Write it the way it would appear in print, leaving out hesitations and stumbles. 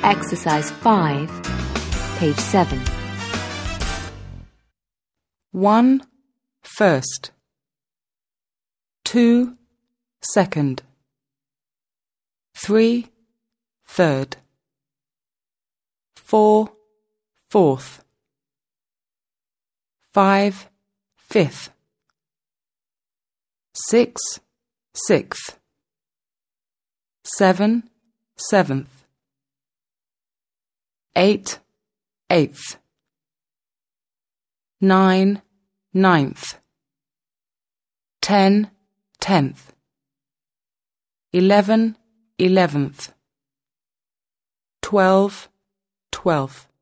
Exercise 5, page 7. 1. First. 2. Second. 3. Third. 4. Fourth. 5. Fifth. 6. Sixth. 7. Seventh. 8. Eighth. 9. Ninth. 10. Tenth. 11. 11th. 12. 12th.